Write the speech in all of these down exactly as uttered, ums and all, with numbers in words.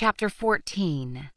Chapter fourteen.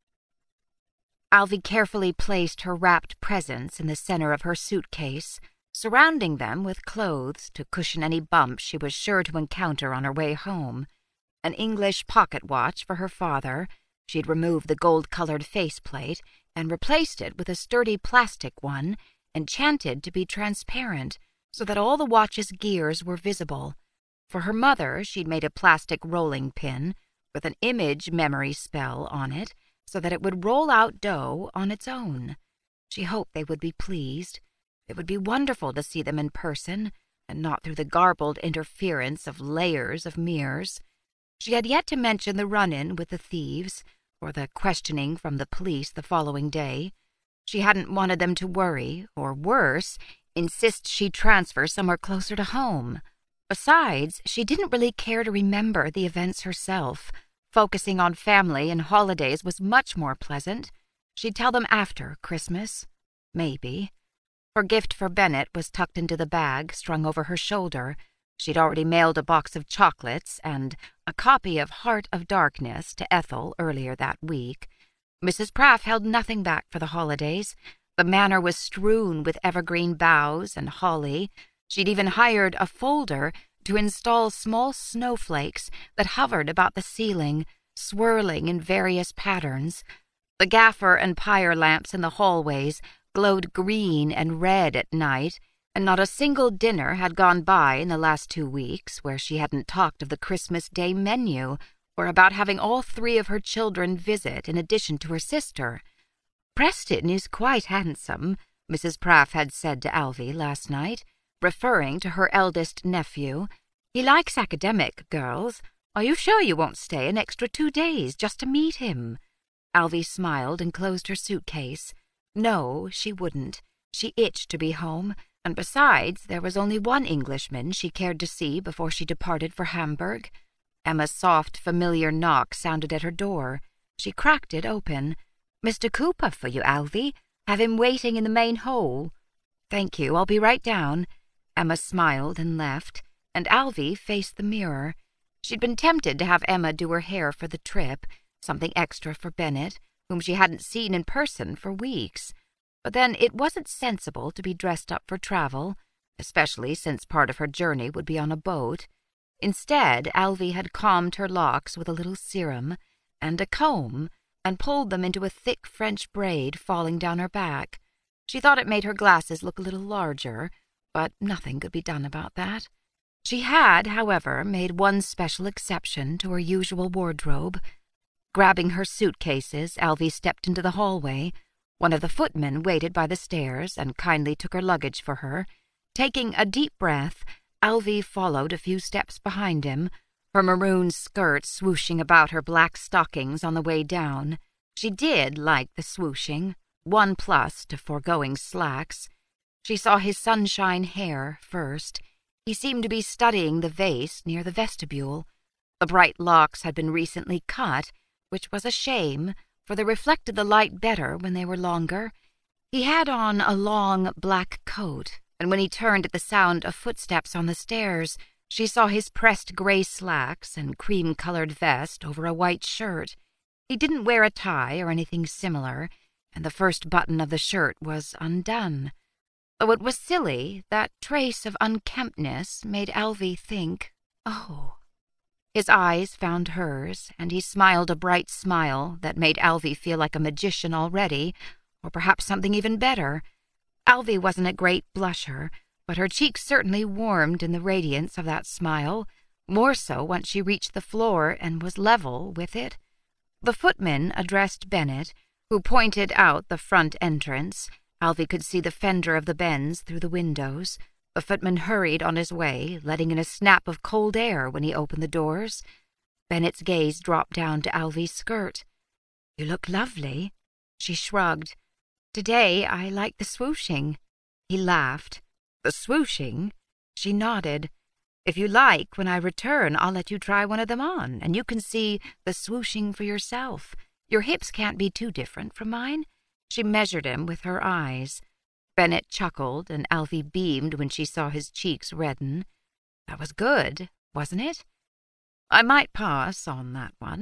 Alvy carefully placed her wrapped presents in the center of her suitcase, surrounding them with clothes to cushion any bumps she was sure to encounter on her way home. An English pocket watch for her father. She'd removed the gold-colored faceplate and replaced it with a sturdy plastic one, enchanted to be transparent, so that all the watch's gears were visible. For her mother, she'd made a plastic rolling pin with an image memory spell on it, so that it would roll out dough on its own. She hoped they would be pleased. It would be wonderful to see them in person, and not through the garbled interference of layers of mirrors. She had yet to mention the run-in with the thieves, or the questioning from the police the following day. She hadn't wanted them to worry, or worse, insist she transfer somewhere closer to home. Besides, she didn't really care to remember the events herself. Focusing on family and holidays was much more pleasant. She'd tell them after Christmas. Maybe. Her gift for Bennett was tucked into the bag, strung over her shoulder. She'd already mailed a box of chocolates and a copy of Heart of Darkness to Ethel earlier that week. Missus Praff held nothing back for the holidays. The manor was strewn with evergreen boughs and holly. She'd even hired a folder to install small snowflakes that hovered about the ceiling, swirling in various patterns. The gaffer and pyre lamps in the hallways glowed green and red at night, and not a single dinner had gone by in the last two weeks where she hadn't talked of the Christmas Day menu, or about having all three of her children visit in addition to her sister. "Preston is quite handsome," Missus Praff had said to Alvy last night, referring to her eldest nephew. "He likes academic girls. Are you sure you won't stay an extra two days just to meet him?" Alvy smiled and closed her suitcase. No, she wouldn't. She itched to be home, and besides, there was only one Englishman she cared to see before she departed for Hamburg. Emma's soft, familiar knock sounded at her door. She cracked it open. "Mister Cooper for you, Alvy. Have him waiting in the main hall." "Thank you, I'll be right down." Emma smiled and left, and Alvy faced the mirror. She'd been tempted to have Emma do her hair for the trip, something extra for Bennett, whom she hadn't seen in person for weeks. But then it wasn't sensible to be dressed up for travel, especially since part of her journey would be on a boat. Instead, Alvy had calmed her locks with a little serum and a comb and pulled them into a thick French braid falling down her back. She thought it made her glasses look a little larger, but nothing could be done about that. She had, however, made one special exception to her usual wardrobe. Grabbing her suitcases, Alvy stepped into the hallway. One of the footmen waited by the stairs and kindly took her luggage for her. Taking a deep breath, Alvy followed a few steps behind him, her maroon skirt swooshing about her black stockings on the way down. She did like the swooshing, one plus to foregoing slacks. She saw his sunshine hair first. He seemed to be studying the vase near the vestibule. The bright locks had been recently cut, which was a shame, for they reflected the light better when they were longer. He had on a long black coat, and when he turned at the sound of footsteps on the stairs, she saw his pressed gray slacks and cream-colored vest over a white shirt. He didn't wear a tie or anything similar, and the first button of the shirt was undone. Though it was silly, that trace of unkemptness made Alvy think, oh. His eyes found hers, and he smiled a bright smile that made Alvy feel like a magician already, or perhaps something even better. Alvy wasn't a great blusher, but her cheeks certainly warmed in the radiance of that smile, more so once she reached the floor and was level with it. The footman addressed Bennett, who pointed out the front entrance. Alvy could see the fender of the Benz through the windows. The footman hurried on his way, letting in a snap of cold air when he opened the doors. Bennett's gaze dropped down to Alvy's skirt. "You look lovely." She shrugged. "Today I like the swooshing." He laughed. "The swooshing?" She nodded. "If you like, when I return, I'll let you try one of them on, and you can see the swooshing for yourself. Your hips can't be too different from mine." She measured him with her eyes. Bennett chuckled, and Alvy beamed when she saw his cheeks redden. "That was good, wasn't it?" "I might pass on that one.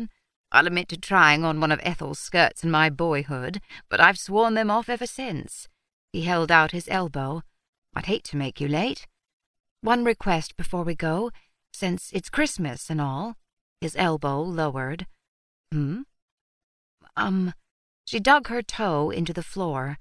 I'll admit to trying on one of Ethel's skirts in my boyhood, but I've sworn them off ever since." He held out his elbow. "I'd hate to make you late. One request before we go, since it's Christmas and all." His elbow lowered. "Hmm?" Um, she dug her toe into the floor.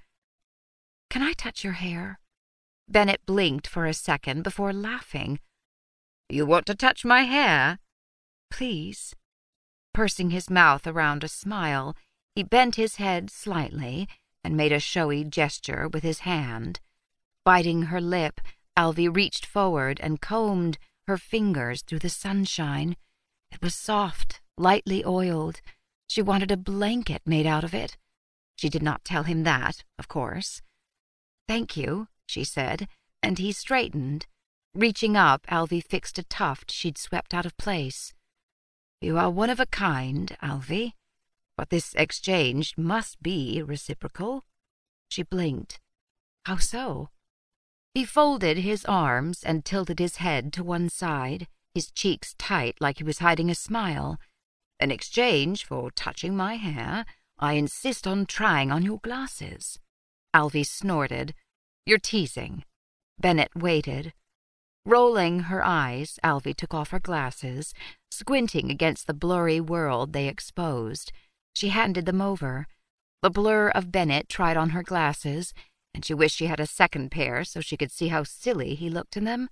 "Can I touch your hair?" Bennett blinked for a second before laughing. "You want to touch my hair?" "Please." Pursing his mouth around a smile, he bent his head slightly and made a showy gesture with his hand. Biting her lip, Alvy reached forward and combed her fingers through the sunshine. It was soft, lightly oiled. She wanted a blanket made out of it. She did not tell him that, of course. "Thank you," she said, and he straightened. Reaching up, Alvy fixed a tuft she'd swept out of place. "You are one of a kind, Alvy, but this exchange must be reciprocal." She blinked. "How so?" He folded his arms and tilted his head to one side, his cheeks tight like he was hiding a smile. "In exchange for touching my hair, I insist on trying on your glasses." Alvy snorted. "You're teasing." Bennett waited. Rolling her eyes, Alvy took off her glasses, squinting against the blurry world they exposed. She handed them over. The blur of Bennett tried on her glasses, and she wished she had a second pair so she could see how silly he looked in them.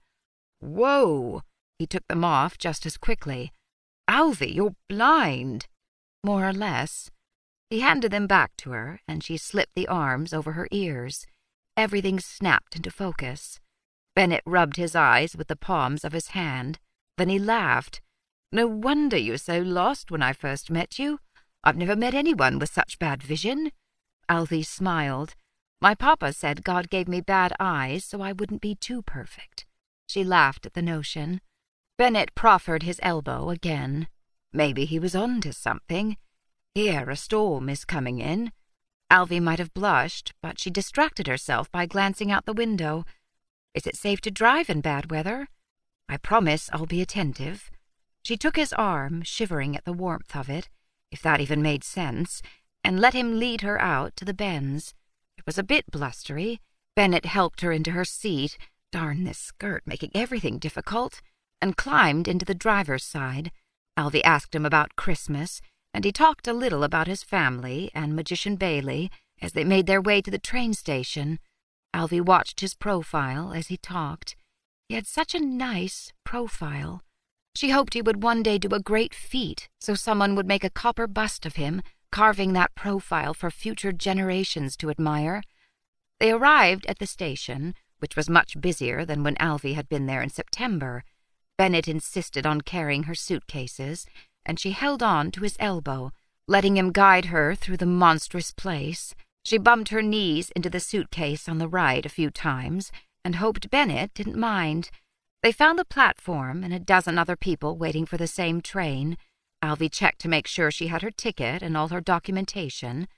"Whoa!" He took them off just as quickly. "Alvy, you're blind." "More or less." He handed them back to her, and she slipped the arms over her ears. Everything snapped into focus. Bennett rubbed his eyes with the palms of his hand. Then he laughed. "No wonder you were so lost when I first met you. I've never met anyone with such bad vision." Alvy smiled. "My papa said God gave me bad eyes so I wouldn't be too perfect." She laughed at the notion. Bennett proffered his elbow again. Maybe he was on to something. "Here, a storm is coming in." Alvy might have blushed, but she distracted herself by glancing out the window. "Is it safe to drive in bad weather?" "I promise I'll be attentive." She took his arm, shivering at the warmth of it, if that even made sense, and let him lead her out to the bends. It was a bit blustery. Bennett helped her into her seat, darn this skirt making everything difficult, and climbed into the driver's side. Alvy asked him about Christmas, and he talked a little about his family and Magician Bailey as they made their way to the train station. Alvy watched his profile as he talked. He had such a nice profile. She hoped he would one day do a great feat, so someone would make a copper bust of him, carving that profile for future generations to admire. They arrived at the station, which was much busier than when Alvy had been there in September. Bennett insisted on carrying her suitcases, and she held on to his elbow, letting him guide her through the monstrous place. She bumped her knees into the suitcase on the right a few times, and hoped Bennett didn't mind. They found the platform and a dozen other people waiting for the same train. Alvy checked to make sure she had her ticket and all her documentation.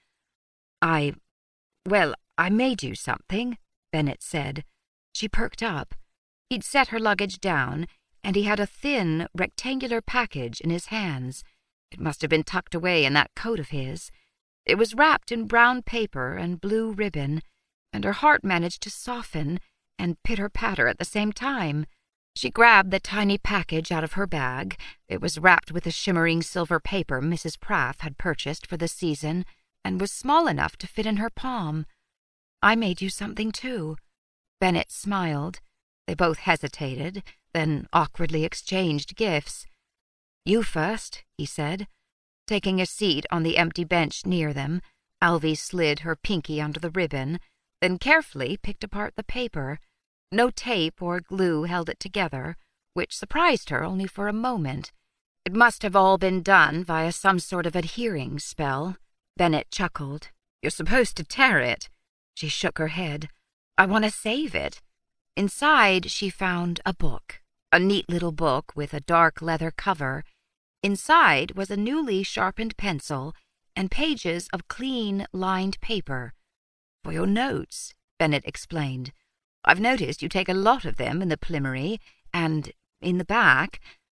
I, well, I made you something, Bennett said. She perked up. He'd set her luggage down, and he had a thin, rectangular package in his hands. It must have been tucked away in that coat of his. It was wrapped in brown paper and blue ribbon, and her heart managed to soften and pitter-patter at the same time. She grabbed the tiny package out of her bag. It was wrapped with the shimmering silver paper Missus Pratt had purchased for the season, and was small enough to fit in her palm. I made you something, too. Bennett smiled. They both hesitated, then awkwardly exchanged gifts. You first, he said. Taking a seat on the empty bench near them, Alvy slid her pinky under the ribbon, then carefully picked apart the paper. No tape or glue held it together, which surprised her only for a moment. It must have all been done via some sort of adhering spell. Bennett chuckled. You're supposed to tear it. She shook her head. I want to save it. Inside she found a book, a neat little book with a dark leather cover. Inside was a newly sharpened pencil and pages of clean, lined paper. For your notes, Bennett explained. I've noticed you take a lot of them in the Plimery and in the back.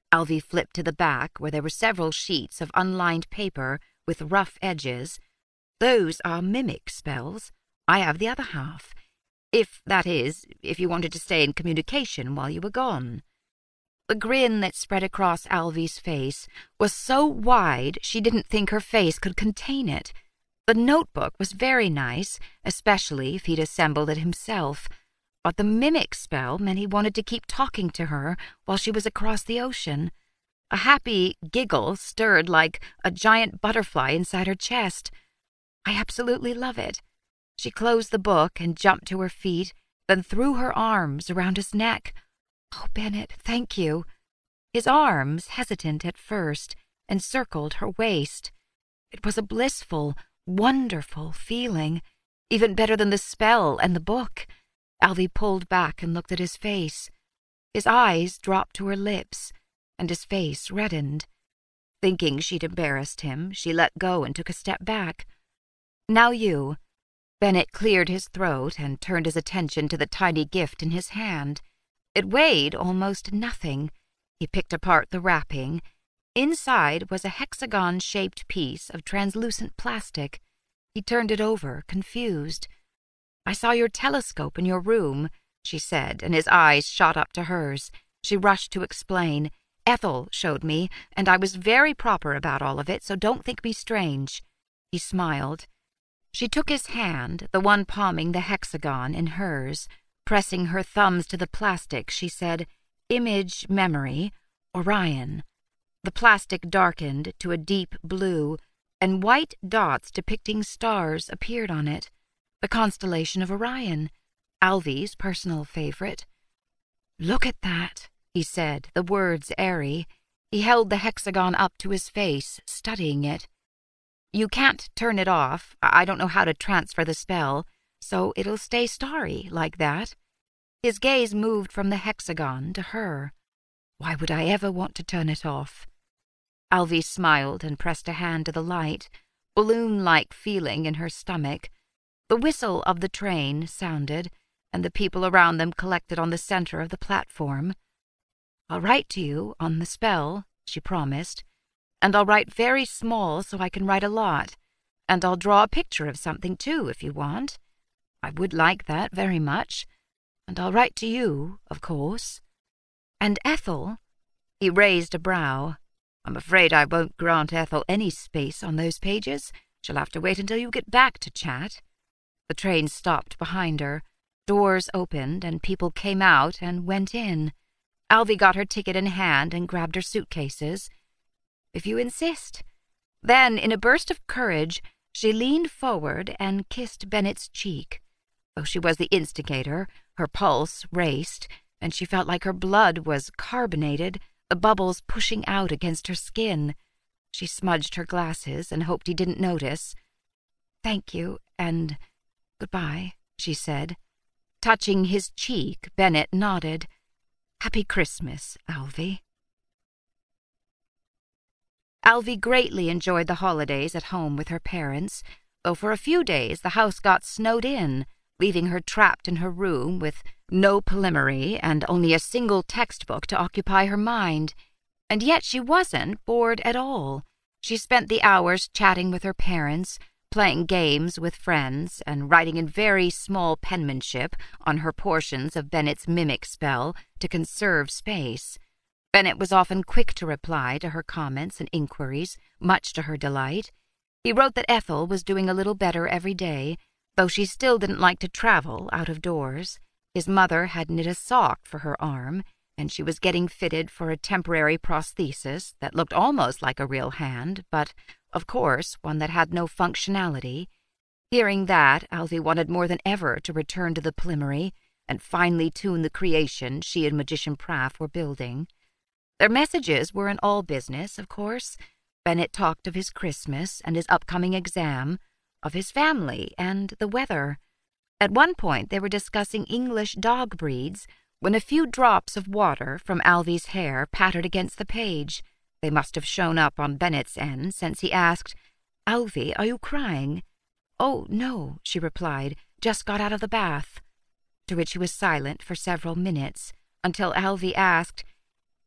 Alvy flipped to the back, where there were several sheets of unlined paper with rough edges. "Those are mimic spells. I have the other half. If, that is, if you wanted to stay in communication while you were gone." The grin that spread across Alvy's face was so wide she didn't think her face could contain it. The notebook was very nice, especially if he'd assembled it himself, but the mimic spell meant he wanted to keep talking to her while she was across the ocean. A happy giggle stirred like a giant butterfly inside her chest. "I absolutely love it." She closed the book and jumped to her feet, then threw her arms around his neck. "Oh, Bennett, thank you." His arms, hesitant at first, encircled her waist. It was a blissful, wonderful feeling, even better than the spell and the book. Alvy pulled back and looked at his face. His eyes dropped to her lips, and his face reddened. Thinking she'd embarrassed him, she let go and took a step back. "Now you." Bennett cleared his throat and turned his attention to the tiny gift in his hand. It weighed almost nothing. He picked apart the wrapping. Inside was a hexagon-shaped piece of translucent plastic. He turned it over, confused. "I saw your telescope in your room," she said, and his eyes shot up to hers. She rushed to explain. "Ethel showed me, and I was very proper about all of it, so don't think me strange." He smiled. She took his hand, the one palming the hexagon, in hers. Pressing her thumbs to the plastic, she said, "Image memory, Orion." The plastic darkened to a deep blue, and white dots depicting stars appeared on it. The constellation of Orion, Alvy's personal favorite. "Look at that," he said, the words airy. He held the hexagon up to his face, studying it. "You can't turn it off. I don't know how to transfer the spell, so it'll stay starry, like that." His gaze moved from the hexagon to her. "Why would I ever want to turn it off?" Alvy smiled and pressed a hand to the light, balloon-like feeling in her stomach. The whistle of the train sounded, and the people around them collected on the center of the platform. "I'll write to you on the spell," she promised. "And I'll write very small so I can write a lot. And I'll draw a picture of something, too, if you want. I would like that very much. And I'll write to you, of course. And Ethel—" He raised a brow. "I'm afraid I won't grant Ethel any space on those pages. She'll have to wait until you get back to chat." The train stopped behind her. Doors opened, and people came out and went in. Alvy got her ticket in hand and grabbed her suitcases. "If you insist." Then, in a burst of courage, she leaned forward and kissed Bennett's cheek. Though she was the instigator, her pulse raced, and she felt like her blood was carbonated, the bubbles pushing out against her skin. She smudged her glasses and hoped he didn't notice. "Thank you, and goodbye," she said. Touching his cheek, Bennett nodded. "Happy Christmas, Alvy." Alvy greatly enjoyed the holidays at home with her parents, though for a few days the house got snowed in, leaving her trapped in her room with no Polymary and only a single textbook to occupy her mind. And yet she wasn't bored at all. She spent the hours chatting with her parents, playing games with friends, and writing in very small penmanship on her portions of Bennett's mimic spell to conserve space. Bennett was often quick to reply to her comments and inquiries, much to her delight. He wrote that Ethel was doing a little better every day, though she still didn't like to travel out of doors. His mother had knit a sock for her arm, and she was getting fitted for a temporary prosthesis that looked almost like a real hand, but, of course, one that had no functionality. Hearing that, Alvy wanted more than ever to return to the Polymary and finally tune the creation she and Magician Praff were building. Their messages were in all business, of course. Bennett talked of his Christmas and his upcoming exam, of his family and the weather. At one point they were discussing English dog breeds when a few drops of water from Alvy's hair pattered against the page. They must have shown up on Bennett's end, since he asked, "Alvy, are you crying?" "Oh, no," she replied, "just got out of the bath." To which he was silent for several minutes, until Alvy asked,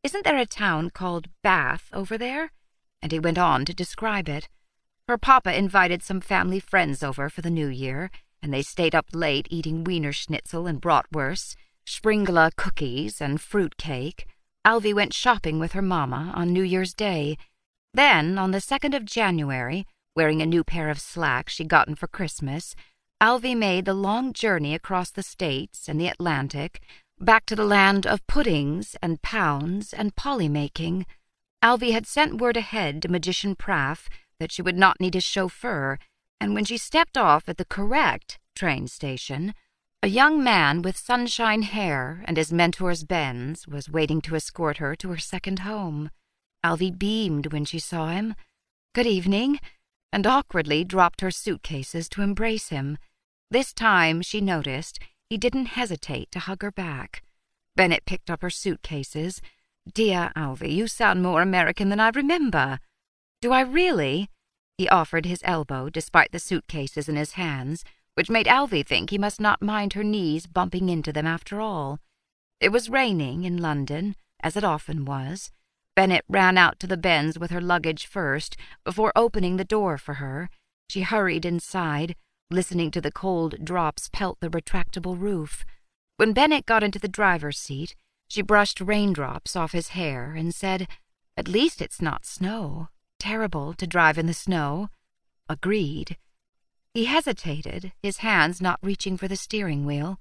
Isn't there a town called Bath over there?" And he went on to describe it. Her papa invited some family friends over for the New Year, and they stayed up late eating Wiener Schnitzel and bratwurst, Springler cookies, and fruit cake. Alvy went shopping with her mamma on New Year's Day. Then, on the second of January, wearing a new pair of slacks she'd gotten for Christmas, Alvy made the long journey across the States and the Atlantic, back to the land of puddings and pounds and polly-making. Alvy had sent word ahead to Magician Praff that she would not need a chauffeur, and when she stepped off at the correct train station, a young man with sunshine hair and his mentor's Benz was waiting to escort her to her second home. Alvy beamed when she saw him. "Good evening," and awkwardly dropped her suitcases to embrace him. This time, she noticed, he didn't hesitate to hug her back. Bennet picked up her suitcases. "Dear Alvy, you sound more American than I remember." "Do I really?" He offered his elbow, despite the suitcases in his hands, which made Alvy think he must not mind her knees bumping into them after all. It was raining in London, as it often was. Bennet ran out to the Benz with her luggage first, before opening the door for her. She hurried inside, listening to the cold drops pelt the retractable roof. When Bennet got into the driver's seat, she brushed raindrops off his hair and said, "At least it's not snow. Terrible to drive in the snow." Agreed. He hesitated, his hands not reaching for the steering wheel.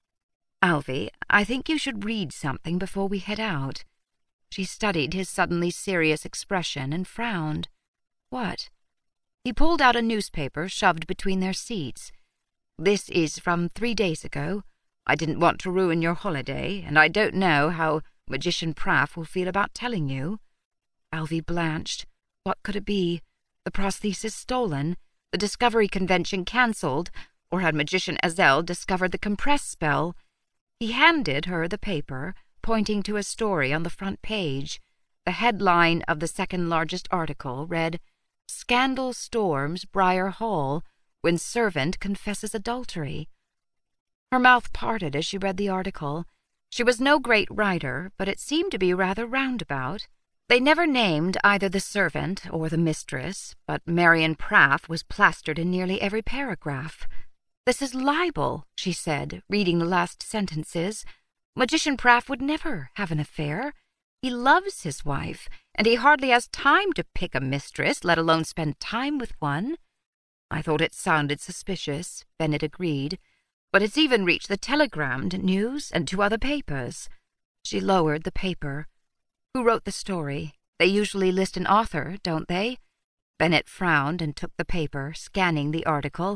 "Alvy, I think you should read something before we head out." She studied his suddenly serious expression and frowned. "What?" He pulled out a newspaper shoved between their seats. "This is from three days ago. I didn't want to ruin your holiday, and I don't know how Magician Praff will feel about telling you." Alvy blanched. What could it be? The prosthesis stolen? The Discovery Convention cancelled? Or had Magician Ezel discovered the compress spell? He handed her the paper, pointing to a story on the front page. The headline of the second-largest article read, "Scandal Storms Briar Hall When Servant Confesses Adultery." Her mouth parted as she read the article. She was no great writer, but it seemed to be rather roundabout. They never named either the servant or the mistress, but Marion Praff was plastered in nearly every paragraph. "This is libel," she said, reading the last sentences. "Magician Praff would never have an affair. He loves his wife, and he hardly has time to pick a mistress, let alone spend time with one." "I thought it sounded suspicious," Bennet agreed. "But it's even reached the Telegrammed News and two other papers." She lowered the paper. "Who wrote the story? They usually list an author, don't they?" Bennet frowned and took the paper, scanning the article.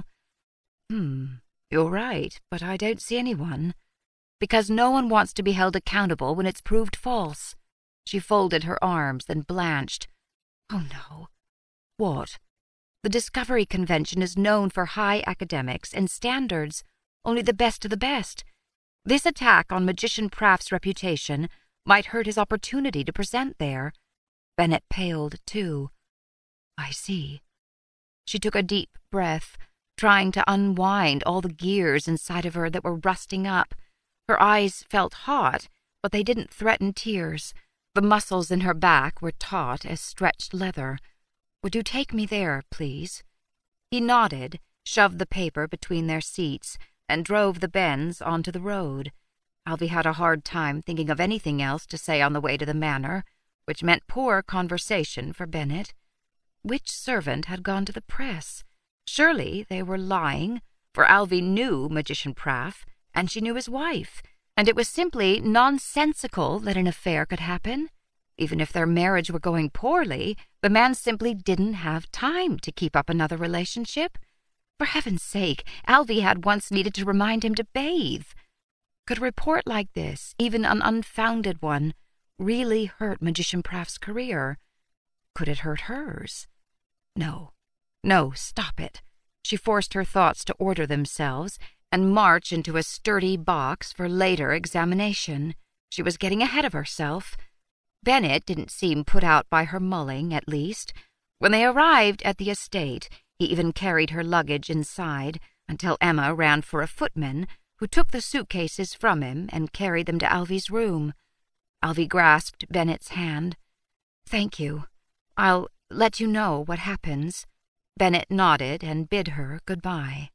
Hmm, you're right, but I don't see anyone. Because no one wants to be held accountable when it's proved false." She folded her arms, then blanched. "Oh, no." "What?" "The Discovery Convention is known for high academics and standards, only the best of the best. This attack on Magician Praff's reputation might hurt his opportunity to present there." Bennet paled, too. "I see." She took a deep breath, trying to unwind all the gears inside of her that were rusting up. Her eyes felt hot, but they didn't threaten tears. The muscles in her back were taut as stretched leather. "Would you take me there, please?" He nodded, shoved the paper between their seats, and drove the Benz onto the road. Alvy had a hard time thinking of anything else to say on the way to the manor, which meant poor conversation for Bennet. Which servant had gone to the press? Surely they were lying, for Alvy knew Magician Praff, and she knew his wife, and it was simply nonsensical that an affair could happen. Even if their marriage were going poorly, the man simply didn't have time to keep up another relationship. For heaven's sake, Alvy had once needed to remind him to bathe. Could a report like this, even an unfounded one, really hurt Magician Praff's career? Could it hurt hers? No, no, stop it. She forced her thoughts to order themselves and march into a sturdy box for later examination. She was getting ahead of herself. Bennet didn't seem put out by her mulling, at least. When they arrived at the estate, he even carried her luggage inside until Emma ran for a footman, who took the suitcases from him and carried them to Alvy's room. Alvy grasped Bennett's hand. "Thank you. I'll let you know what happens." Bennett nodded and bid her goodbye.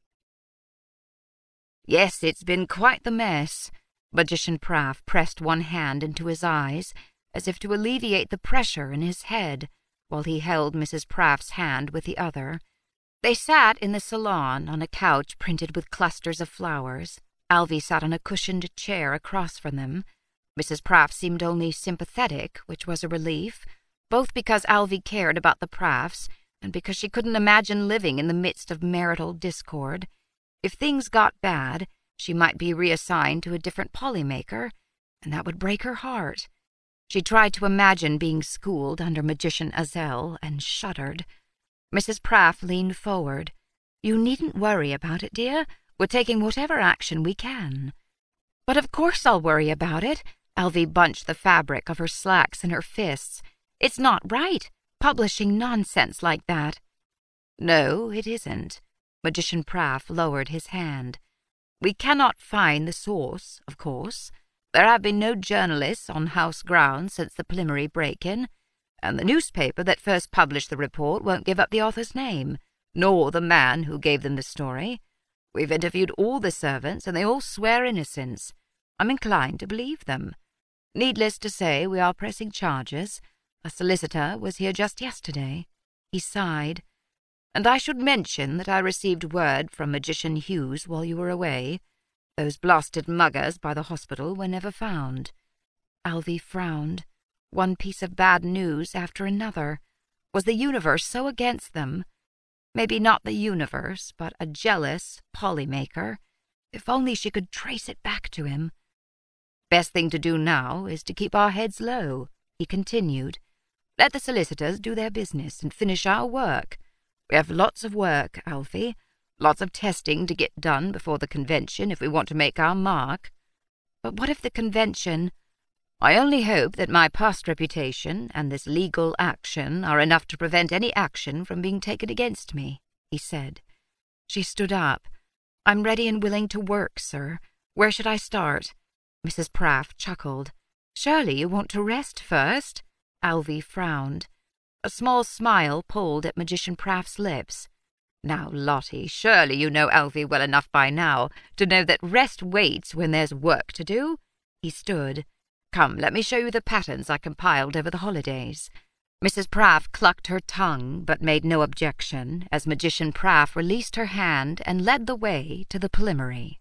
"Yes, it's been quite the mess." Magician Praff pressed one hand into his eyes, as if to alleviate the pressure in his head, while he held Missus Praff's hand with the other. They sat in the salon on a couch printed with clusters of flowers. Alvy sat on a cushioned chair across from them. Missus Praff seemed only sympathetic, which was a relief, both because Alvy cared about the Praffs and because she couldn't imagine living in the midst of marital discord. If things got bad, she might be reassigned to a different polymaker, and that would break her heart. She tried to imagine being schooled under Magician Azel and shuddered. Missus Praff leaned forward. "You needn't worry about it, dear. We're taking whatever action we can." "But of course I'll worry about it." Alvy bunched the fabric of her slacks in her fists. "It's not right, publishing nonsense like that." "No, it isn't." Magician Praff lowered his hand. "We cannot find the source, of course. There have been no journalists on house grounds since the preliminary break-in, and the newspaper that first published the report won't give up the author's name, nor the man who gave them the story. We've interviewed all the servants, and they all swear innocence. I'm inclined to believe them. Needless to say, we are pressing charges. A solicitor was here just yesterday." He sighed. "And I should mention that I received word from Magician Hughes while you were away. Those blasted muggers by the hospital were never found." Alvy frowned. One piece of bad news after another. Was the universe so against them? Maybe not the universe, but a jealous polymaker. If only she could trace it back to him. "Best thing to do now is to keep our heads low," he continued. "Let the solicitors do their business and finish our work. We have lots of work, Alfie, lots of testing to get done before the convention if we want to make our mark." "But what if the convention—" "I only hope that my past reputation and this legal action are enough to prevent any action from being taken against me," he said. She stood up. "I'm ready and willing to work, sir. Where should I start?" Missus Praff chuckled. "Surely you want to rest first?" Alvy frowned. A small smile pulled at Magician Praff's lips. "Now, Lottie, surely you know Alvy well enough by now to know that rest waits when there's work to do." He stood. "Come, let me show you the patterns I compiled over the holidays." Missus Praff clucked her tongue, but made no objection, as Magician Praff released her hand and led the way to the preliminary.